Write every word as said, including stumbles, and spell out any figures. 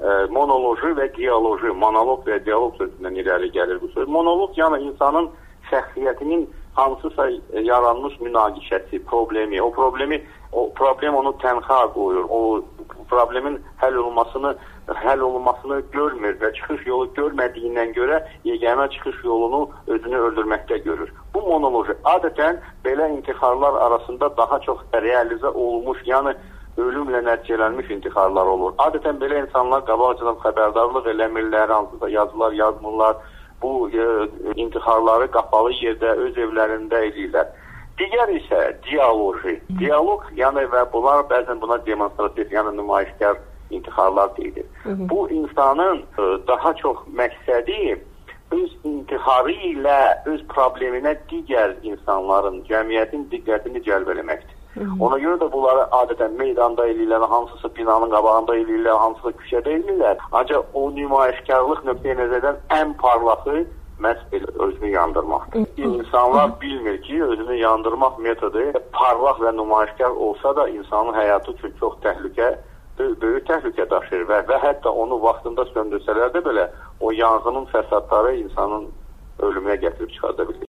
monoloji və dialoji, monoloq və dialoq sözündən irəli gəlir bu söz. Monoloq, yəni insanın şəxsiyyətinin hansısa yaranmış münaqişəsi, problemi, o problemi, o problem onu tənha qoyur, o problemin həll olunmasını, həll olunmasını görmür və çıxış yolu görmədiyindən görə yeganə çıxış yolunu özünü öldürməkdə görür. Bu monoloji adətən belə intixarlar arasında daha çox realizə olmuş, yəni ölümlə nəticələnmiş intixarlar olur. Adətən belə insanlar qabaqcadan xəbərdarlıq eləmirlər, hansısa yazılar yazmırlar, bu e, intixarları qapalı yerdə, öz evlərində edirlər. Digər isə dialoji. Dialog, yəni və bunlar bəzən buna demonstrativ, yəni nümayişkar intixarlar deyilir. Hı -hı. Bu insanın e, daha çox məqsədi öz intixarı ilə öz probleminə digər insanların, cəmiyyətin diqqətini cəlb eləməkdir. Ona görə də bunları adətən meydanda eləyirlər, hansısa binanın qabağında eləyirlər, hansısa küçədə eləyirlər. Ancaq o nümayişkarlıq nöqteyi nəzərdən ən parlaqı məhz belə özünü yandırmaqdır. İnsanlar bilmir ki, özünü yandırmaq metodu parlaq və nümayişkar olsa da insanın həyatı üçün çox təhlükə, böyük təhlükə daşır və, və hətta onu vaxtında söndürsələr də belə o yanğının fəsadları insanın ölümünə gətirib çıxarda bilir.